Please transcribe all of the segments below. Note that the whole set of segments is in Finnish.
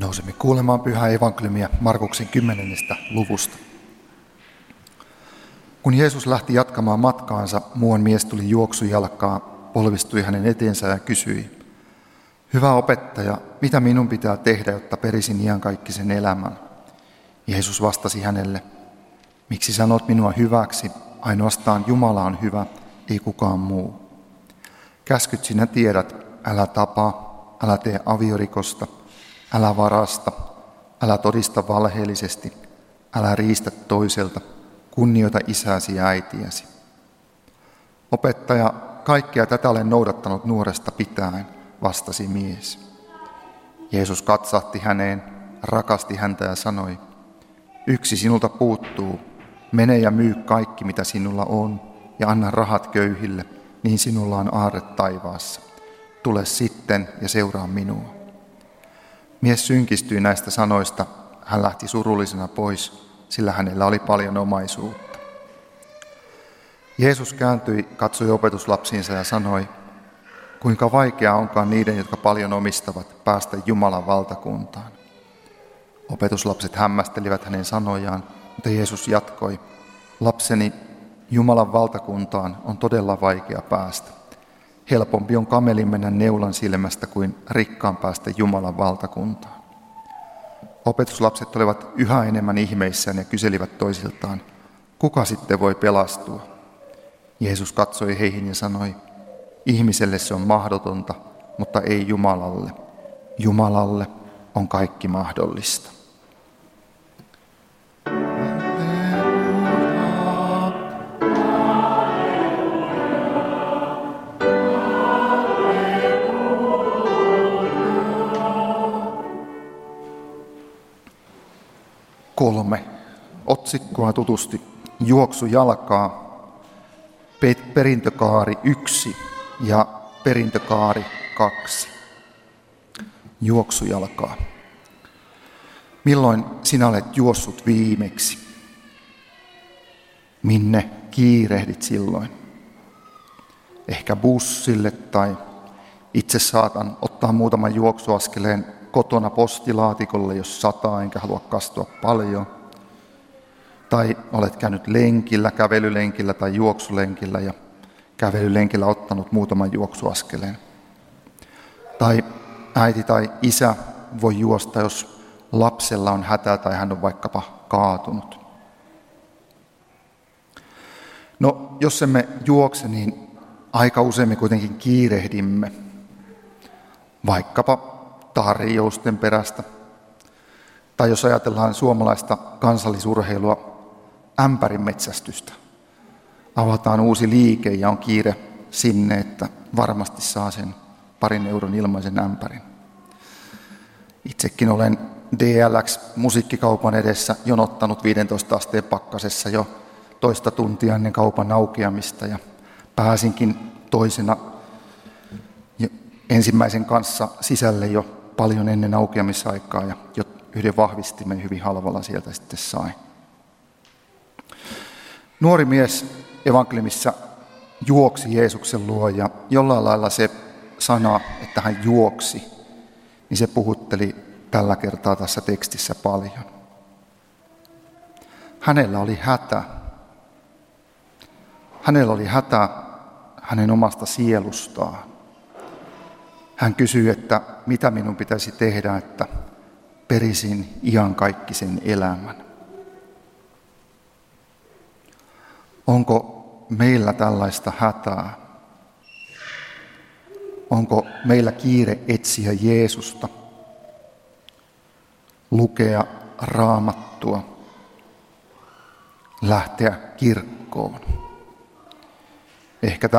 Nousemme kuulemaan pyhää evankeliumia Markuksen 10. luvusta. Kun Jeesus lähti jatkamaan matkaansa, muuan mies tuli juoksujalkaa, polvistui hänen eteensä ja kysyi: "Hyvä opettaja, mitä minun pitää tehdä, jotta perisin iankaikkisen elämän?" Jeesus vastasi hänelle: "Miksi sanot minua hyväksi? Ainoastaan Jumala on hyvä, ei kukaan muu. Käskyt sinä tiedät: älä tapaa, älä tee aviorikosta, älä varasta, älä todista valheellisesti, älä riistä toiselta, kunnioita isääsi ja äitiäsi." "Opettaja, kaikkea tätä olen noudattanut nuoresta pitäen", vastasi mies. Jeesus katsahti häneen, rakasti häntä ja sanoi: "Yksi sinulta puuttuu. Mene ja myy kaikki, mitä sinulla on, ja anna rahat köyhille, niin sinulla on aarre taivaassa. Tule sitten ja seuraa minua." Mies synkistyi näistä sanoista. Hän lähti surullisena pois, sillä hänellä oli paljon omaisuutta. Jeesus kääntyi, katsoi opetuslapsiinsa ja sanoi: "Kuinka vaikeaa onkaan niiden, jotka paljon omistavat, päästä Jumalan valtakuntaan." Opetuslapset hämmästelivät hänen sanojaan, mutta Jeesus jatkoi: "Lapseni, Jumalan valtakuntaan on todella vaikea päästä. Helpompi on kamelin mennä neulan silmästä kuin rikkaan päästä Jumalan valtakuntaan." Opetuslapset olivat yhä enemmän ihmeissään ja kyselivät toisiltaan: "Kuka sitten voi pelastua?" Jeesus katsoi heihin ja sanoi: "Ihmiselle se on mahdotonta, mutta ei Jumalalle. Jumalalle on kaikki mahdollista." Kolme. Otsikkoa tutusti: juoksujalkaa, perintökaari 1 ja perintökaari 2. Juoksujalkaa. Milloin sinä olet juossut viimeksi? Minne kiirehdit silloin? Ehkä bussille, tai itse saatan ottaa muutaman juoksuaskeleen kotona postilaatikolle, jos sataa enkä halua kastua paljon. Tai olet käynyt lenkillä, kävelylenkillä tai juoksulenkillä ja kävelylenkillä ottanut muutaman juoksuaskeleen. Tai äiti tai isä voi juosta, jos lapsella on hätä tai hän on vaikkapa kaatunut. No, jos emme juokse, niin aika usein me kuitenkin kiirehdimme. Vaikkapa tarjousten perästä. Tai jos ajatellaan suomalaista kansallisurheilua, ämpärinmetsästystä. Avataan uusi liike ja on kiire sinne, että varmasti saa sen 2 euron ilmaisen ämpärin. Itsekin olen DLX-musiikkikaupan edessä jonottanut 15 asteen pakkasessa jo toista tuntia ennen kaupan aukeamista ja pääsinkin toisena ensimmäisen kanssa sisälle jo paljon ennen aukeamisaikaa ja jo yhden vahvistimen hyvin halvalla sieltä sitten sain. Nuori mies evankeliumissa juoksi Jeesuksen luo ja jollain lailla se sana, että hän juoksi, niin se puhutteli tällä kertaa tässä tekstissä paljon. Hänellä oli hätä. Hänellä oli hätä hänen omasta sielustaan. Hän kysyi, että mitä minun pitäisi tehdä, että perisin iankaikkisen elämän. Onko meillä tällaista hätää? Onko meillä kiire etsiä Jeesusta, lukea Raamattua, lähteä kirkkoon? Ehkä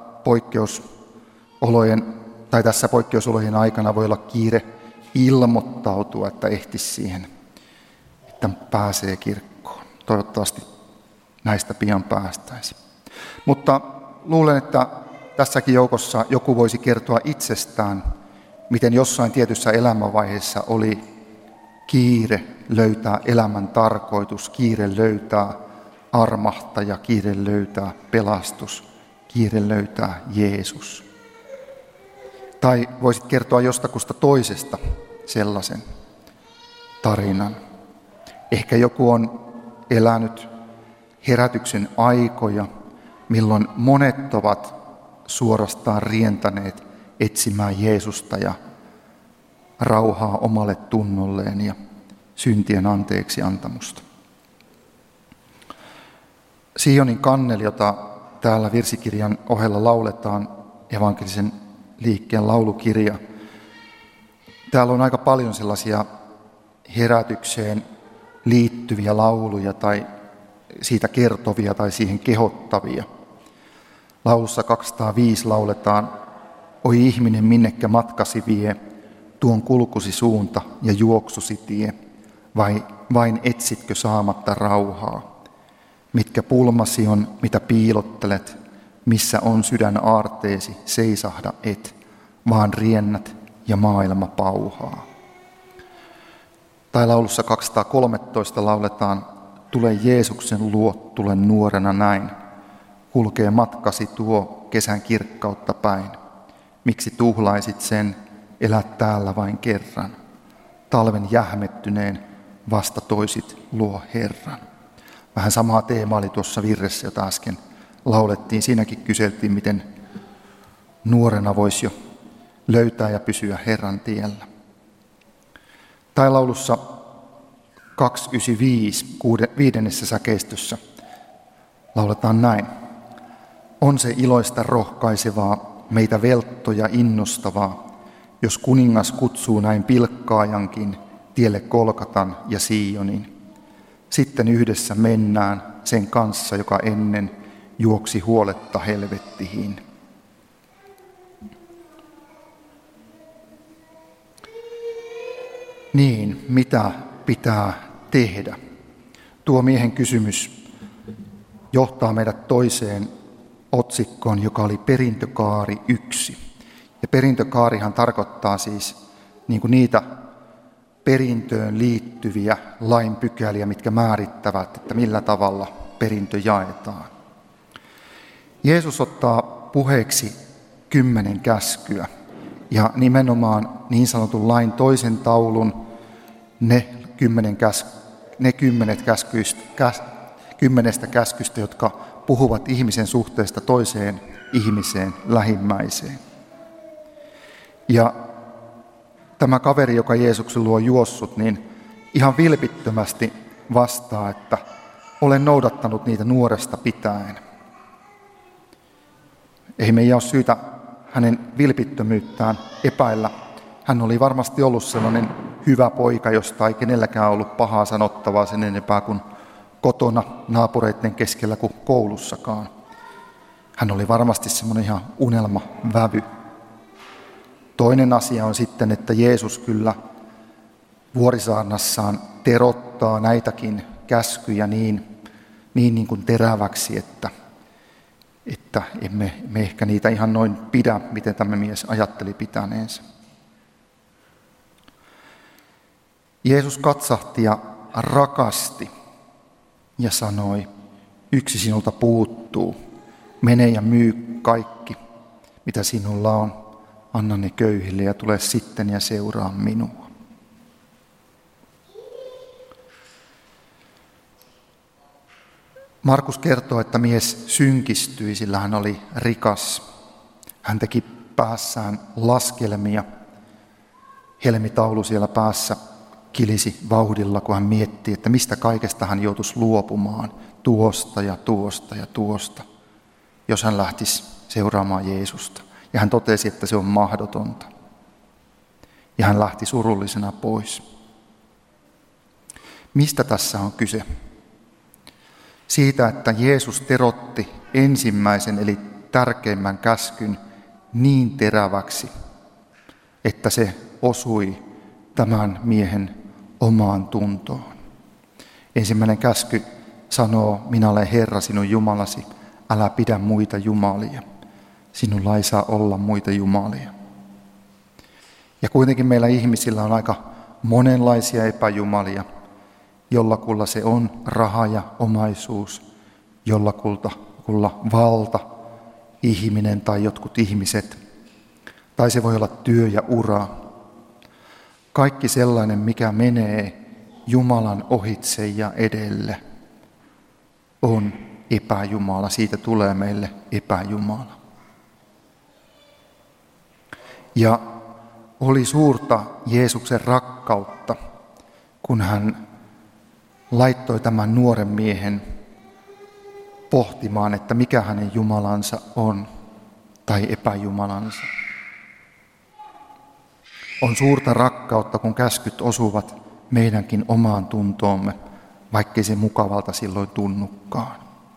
tässä poikkeusolojen aikana voi olla kiire ilmoittautua, että ehtisi siihen, että pääsee kirkkoon. Toivottavasti näistä pian päästäisiin. Mutta luulen, että tässäkin joukossa joku voisi kertoa itsestään, miten jossain tietyssä elämänvaiheessa oli kiire löytää elämän tarkoitus, kiire löytää armahtaja, kiire löytää pelastus, kiire löytää Jeesus. Tai voisit kertoa jostakusta toisesta sellaisen, tarinan. Ehkä joku on elänyt herätyksen aikoja, milloin monet ovat suorastaan rientäneet etsimään Jeesusta ja rauhaa omalle tunnolleen ja syntien anteeksi antamusta. Sionin kanneli, jota täällä virsikirjan ohella lauletaan, evankelisen liikkeen laulukirja. Täällä on aika paljon sellaisia herätykseen liittyviä lauluja tai siitä kertovia tai siihen kehottavia. Laulussa 205 lauletaan: oi ihminen, minnekä matkasi vie, tuon kulkusi suunta ja juoksusi tie, vai vain etsitkö saamatta rauhaa? Mitkä pulmasi on, mitä piilottelet, missä on sydän aarteesi, seisahda et, vaan riennät ja maailma pauhaa. Tai laulussa 213 lauletaan: tule Jeesuksen luo, tule nuorena näin, kulkee matkasi tuo kesän kirkkautta päin. Miksi tuhlaisit sen, elät täällä vain kerran, talven jähmettyneen vasta toisit luo Herran. Vähän samaa teema oli tuossa virressä, jota äsken laulettiin. Siinäkin kyseltiin, miten nuorena voisi jo löytää ja pysyä Herran tiellä. Tai laulussa 295, 5. säkeistössä lauletaan näin: on se iloista rohkaisevaa, meitä velttoja innostavaa, jos kuningas kutsuu näin pilkkaajankin tielle Golgatan ja Sionin. Sitten yhdessä mennään sen kanssa, joka ennen juoksi huoletta helvettiin. Niin, mitä pitää tehdä? Tuo miehen kysymys johtaa meidät toiseen otsikkoon, joka oli perintökaari 1. Ja perintökaarihan tarkoittaa siis niin kuin niitä perintöön liittyviä lainpykäliä, mitkä määrittävät, että millä tavalla perintö jaetaan. Jeesus ottaa puheeksi 10 käskyä ja nimenomaan niin sanotun lain toisen taulun ne 10 käskystä, jotka puhuvat ihmisen suhteesta toiseen ihmiseen, lähimmäiseen. Ja tämä kaveri, joka Jeesuksen luo juossut, niin ihan vilpittömästi vastaa, että olen noudattanut niitä nuoresta pitäen. Ei meidän ole syytä hänen vilpittömyyttään epäillä. Hän oli varmasti ollut sellainen hyvä poika, josta ei kenelläkään ollut pahaa sanottavaa sen enempää kuin kotona, naapureiden keskellä kuin koulussakaan. Hän oli varmasti semmoinen ihan unelmavävy. Toinen asia on sitten, että Jeesus kyllä vuorisaarnassaan terottaa näitäkin käskyjä niin kuin teräväksi, että emme ehkä niitä ihan noin pidä, miten tämä mies ajatteli pitäneensä. Jeesus katsahti ja rakasti ja sanoi: yksi sinulta puuttuu, mene ja myy kaikki, mitä sinulla on, anna ne köyhille ja tule sitten ja seuraa minua. Markus kertoo, että mies synkistyi, sillä hän oli rikas. Hän teki päässään laskelmia. Helmitaulu siellä päässä kilisi vauhdilla, kun hän mietti, että mistä kaikesta hän joutuisi luopumaan, tuosta ja tuosta ja tuosta, jos hän lähtisi seuraamaan Jeesusta. Ja hän totesi, että se on mahdotonta. Ja hän lähti surullisena pois. Mistä tässä on kyse? Siitä, että Jeesus terotti ensimmäisen eli tärkeimmän käskyn niin teräväksi, että se osui tämän miehen omaan tuntoon. Ensimmäinen käsky sanoo: minä olen Herra sinun Jumalasi, älä pidä muita jumalia. Sinulla ei saa olla muita jumalia. Ja kuitenkin meillä ihmisillä on aika monenlaisia epäjumalia. Jollakulla se on raha ja omaisuus, jollakulla valta, ihminen tai jotkut ihmiset. Tai se voi olla työ ja ura. Kaikki sellainen, mikä menee Jumalan ohitse ja edelle, on epäjumala. Siitä tulee meille epäjumala. Ja oli suurta Jeesuksen rakkautta, kun hän laittoi tämän nuoren miehen pohtimaan, että mikä hänen jumalansa on tai epäjumalansa. On suurta rakkautta, kun käskyt osuvat meidänkin omaan tuntoomme, vaikkei se mukavalta silloin tunnukaan.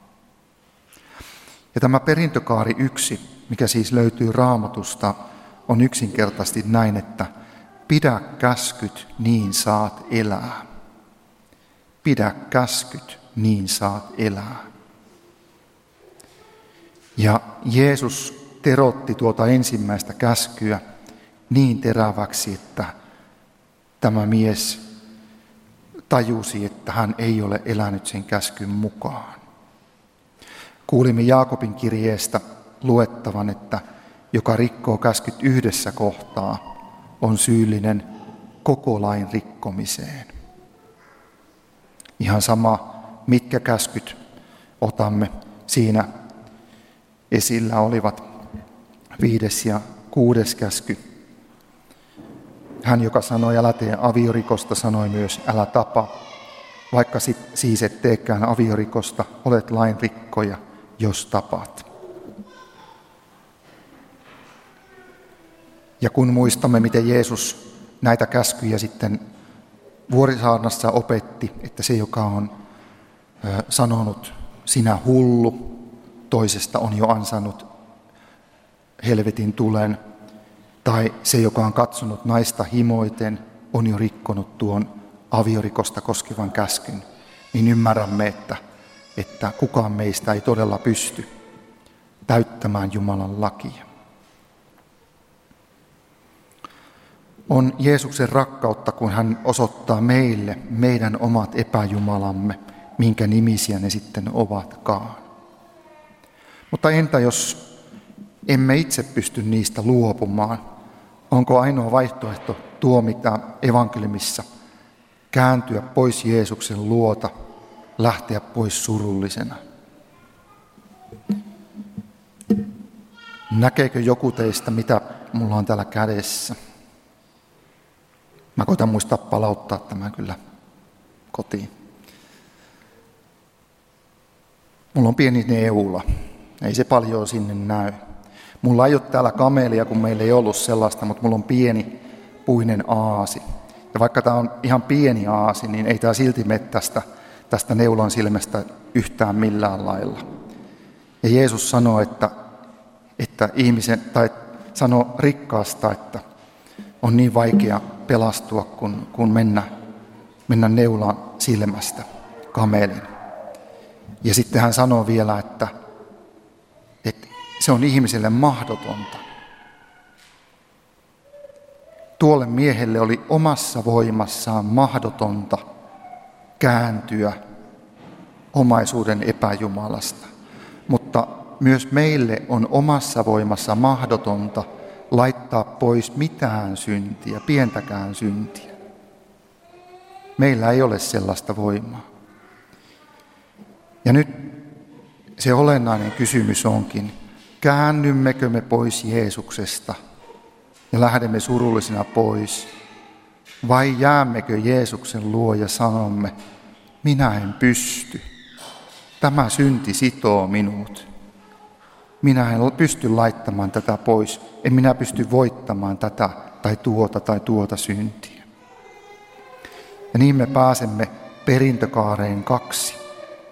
Ja tämä perintökaari 1, mikä siis löytyy Raamatusta, on yksinkertaisesti näin, että pidä käskyt, niin saat elää. Pidä käskyt, niin saat elää. Ja Jeesus terotti tuota ensimmäistä käskyä niin teräväksi, että tämä mies tajusi, että hän ei ole elänyt sen käskyn mukaan. Kuulimme Jaakobin kirjeestä luettavan, että joka rikkoo käskyt yhdessä kohtaa, on syyllinen koko lain rikkomiseen. Ihan sama, mitkä käskyt otamme, siinä esillä olivat 5. ja 6. käsky. Hän, joka sanoi, älä tee aviorikosta, sanoi myös, älä tapa. Vaikka siis et teekään aviorikosta, olet lain rikkoja, jos tapat. Ja kun muistamme, miten Jeesus näitä käskyjä sitten Vuorisaarnassa opetti, että se, joka on sanonut sinä hullu, toisesta on jo ansainnut helvetin tulen, tai se, joka on katsonut naista himoiten, on jo rikkonut tuon aviorikosta koskevan käskyn, niin ymmärrämme, että kukaan meistä ei todella pysty täyttämään Jumalan lakia. On Jeesuksen rakkautta, kun hän osoittaa meille meidän omat epäjumalamme, minkä nimisiä ne sitten ovatkaan. Mutta entä jos emme itse pysty niistä luopumaan? Onko ainoa vaihtoehto tuo, mitä evankeliumissa, kääntyä pois Jeesuksen luota, lähteä pois surullisena? Näkeekö joku teistä, mitä mulla on täällä kädessä? Mä koitan muistaa palauttaa tämän kyllä kotiin. Mulla on pieni neula. Ei se paljon sinne näy. Mulla ei ole täällä kamelia, kun meillä ei ollut sellaista, mutta mulla on pieni puinen aasi. Ja vaikka tämä on ihan pieni aasi, niin ei tämä silti mene tästä neulan silmästä yhtään millään lailla. Ja Jeesus sanoo, että ihmisen, tai sanoo rikkaasta, että on niin vaikea pelastua kuin mennä neulan silmästä kamelin. Ja sitten hän sanoo vielä, että se on ihmiselle mahdotonta. Tuolle miehelle oli omassa voimassaan mahdotonta kääntyä omaisuuden epäjumalasta. Mutta myös meille on omassa voimassa mahdotonta laittaa pois mitään syntiä, pientäkään syntiä. Meillä ei ole sellaista voimaa. Ja nyt se olennainen kysymys onkin, käännymmekö me pois Jeesuksesta ja lähdemme surullisina pois, vai jäämmekö Jeesuksen luo ja sanomme, minä en pysty, tämä synti sitoo minut, minä en pysty laittamaan tätä pois, en minä pysty voittamaan tätä tai tuota syntiä. Ja niin me pääsemme perintökaareen 2.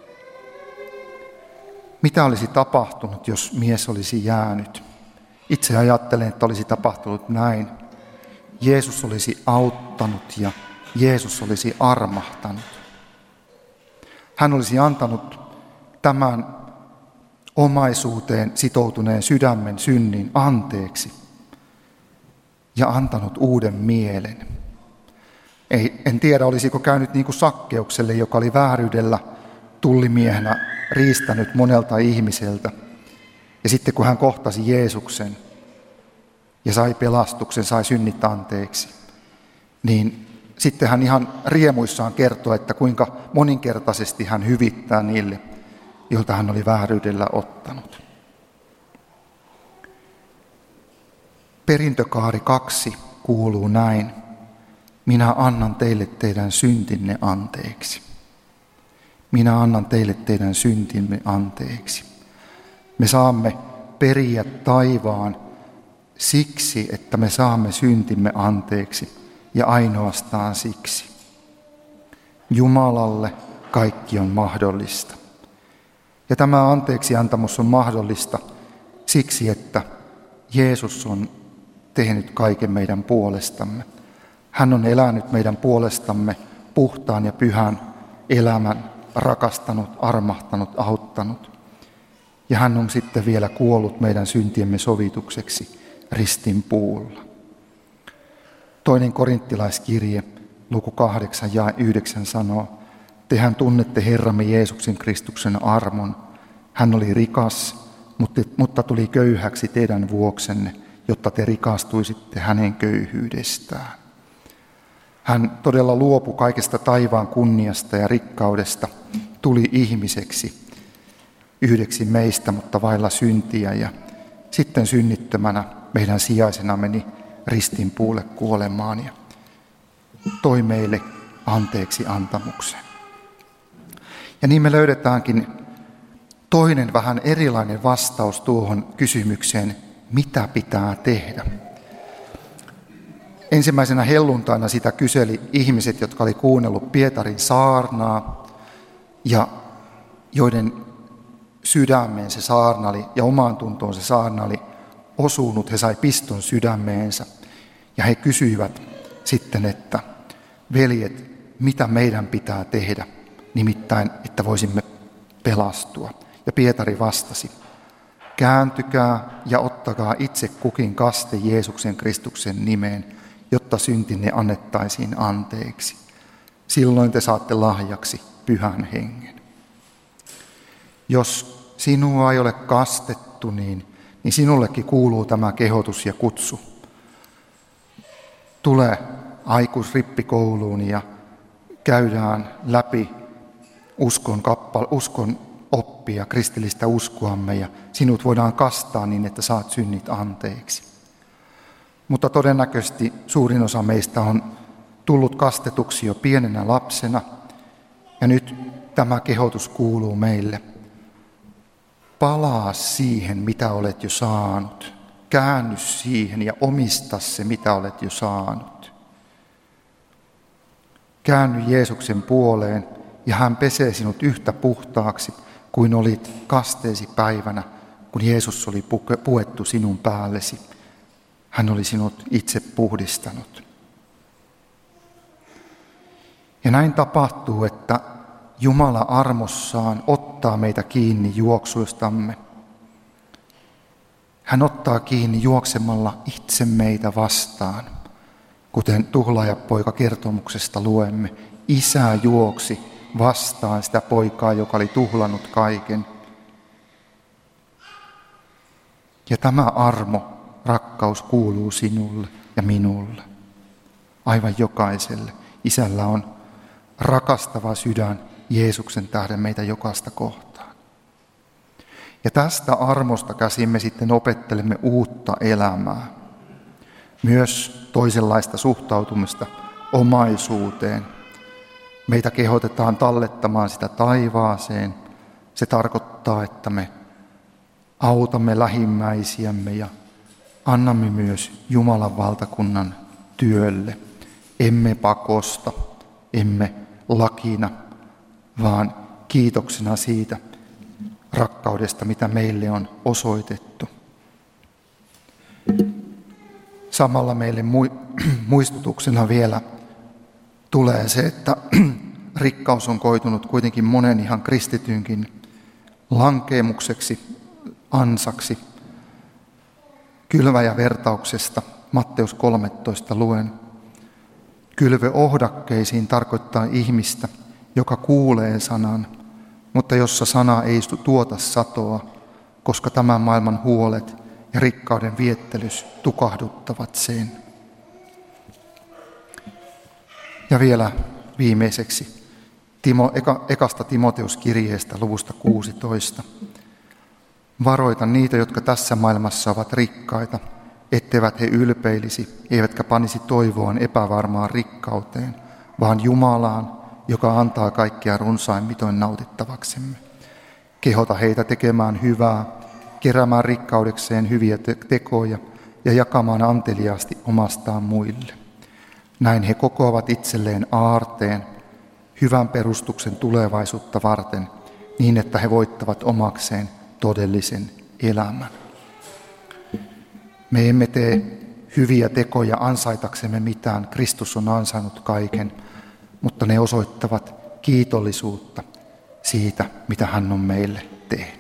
Mitä olisi tapahtunut, jos mies olisi jäänyt? Itse ajattelen, että olisi tapahtunut näin. Jeesus olisi auttanut ja Jeesus olisi armahtanut. Hän olisi antanut tämän omaisuuteen sitoutuneen sydämen synnin anteeksi ja antanut uuden mielen. En tiedä, olisiko käynyt niin kuin Sakkeukselle, joka oli vääryydellä tullimiehenä riistänyt monelta ihmiseltä. Ja sitten kun hän kohtasi Jeesuksen ja sai pelastuksen, sai synnit anteeksi, niin sitten hän ihan riemuissaan kertoo, että kuinka moninkertaisesti hän hyvittää niille, joilta hän oli vääryydellä ottanut. Perintökaari 2 kuuluu näin: minä annan teille teidän syntinne anteeksi. Minä annan teille teidän syntimme anteeksi. Me saamme periä taivaan siksi, että me saamme syntimme anteeksi, ja ainoastaan siksi. Jumalalle kaikki on mahdollista. Ja tämä anteeksiantamus on mahdollista siksi, että Jeesus on tehnyt kaiken meidän puolestamme. Hän on elänyt meidän puolestamme puhtaan ja pyhän elämän, rakastanut, armahtanut, auttanut. Ja hän on sitten vielä kuollut meidän syntiemme sovitukseksi ristin puulla. 2. korinttilaiskirje, luku 8 ja 9 sanoo: tehän tunnette Herramme Jeesuksen Kristuksen armon. Hän oli rikas, mutta tuli köyhäksi teidän vuoksenne, jotta te rikastuisitte hänen köyhyydestään. Hän todella luopui kaikesta taivaan kunniasta ja rikkaudesta, tuli ihmiseksi, yhdeksi meistä, mutta vailla syntiä, ja sitten synnittömänä meidän sijaisena meni ristin puulle kuolemaan ja toi meille anteeksi antamuksen. Ja niin me löydetäänkin toinen vähän erilainen vastaus tuohon kysymykseen, mitä pitää tehdä. Ensimmäisenä helluntaina sitä kyseli ihmiset, jotka oli kuunnellut Pietarin saarnaa ja joiden sydämeen se saarna oli ja omaan tuntoon se saarna oli osunut. He sai piston sydämeensä ja he kysyivät sitten, että veljet, mitä meidän pitää tehdä, nimittäin, että voisimme pelastua. Ja Pietari vastasi: kääntykää ja ottakaa itse kukin kaste Jeesuksen Kristuksen nimeen, jotta syntinne annettaisiin anteeksi. Silloin te saatte lahjaksi Pyhän Hengen. Jos sinua ei ole kastettu, niin sinullekin kuuluu tämä kehotus ja kutsu. Tule aikuisrippikouluun ja käydään läpi uskon oppia, kristillistä uskoamme, ja sinut voidaan kastaa niin, että saat synnit anteeksi. Mutta todennäköisesti suurin osa meistä on tullut kastetuksi jo pienenä lapsena, ja nyt tämä kehotus kuuluu meille. Palaa siihen, mitä olet jo saanut. Käänny siihen ja omista se, mitä olet jo saanut. Käänny Jeesuksen puoleen, ja hän pesee sinut yhtä puhtaaksi kuin olit kasteesi päivänä, kun Jeesus oli puettu sinun päällesi. Hän oli sinut itse puhdistanut. Ja näin tapahtuu, että Jumala armossaan ottaa meitä kiinni juoksuistamme. Hän ottaa kiinni juoksemalla itse meitä vastaan. Kuten tuhlaajapoika kertomuksesta luemme, isä juoksi vastaan sitä poikaa, joka oli tuhlannut kaiken. Ja tämä armo, rakkaus kuuluu sinulle ja minulle. Aivan jokaiselle. Isällä on rakastava sydän Jeesuksen tähden meitä jokaista kohtaan. Ja tästä armosta käsin me sitten opettelemme uutta elämää. Myös toisenlaista suhtautumista omaisuuteen. Meitä kehotetaan tallettamaan sitä taivaaseen. Se tarkoittaa, että me autamme lähimmäisiämme ja annamme myös Jumalan valtakunnan työlle. Emme pakosta, emme lakina, vaan kiitoksena siitä rakkaudesta, mitä meille on osoitettu. Samalla meille muistutuksena vielä tulee se, että rikkaus on koitunut kuitenkin monen ihan kristitynkin lankeemukseksi, ansaksi. Kylväjävertauksesta Matteus 13 luen. Kylvö ohdakkeisiin tarkoittaa ihmistä, joka kuulee sanan, mutta jossa sana ei tuota satoa, koska tämän maailman huolet ja rikkauden viettelys tukahduttavat sen. Ja vielä viimeiseksi ekasta Timoteuskirjeestä luvusta 16. Varoita niitä, jotka tässä maailmassa ovat rikkaita, etteivät he ylpeilisi, eivätkä panisi toivoaan epävarmaan rikkauteen, vaan Jumalaan, joka antaa kaikkia runsain mitoin nautittavaksemme. Kehota heitä tekemään hyvää, keräämään rikkaudekseen hyviä tekoja ja jakamaan anteliaasti omastaan muille. Näin he kokoavat itselleen aarteen, hyvän perustuksen tulevaisuutta varten, niin että he voittavat omakseen todellisen elämän. Me emme tee hyviä tekoja ansaitaksemme mitään, Kristus on ansainnut kaiken, mutta ne osoittavat kiitollisuutta siitä, mitä hän on meille tehnyt.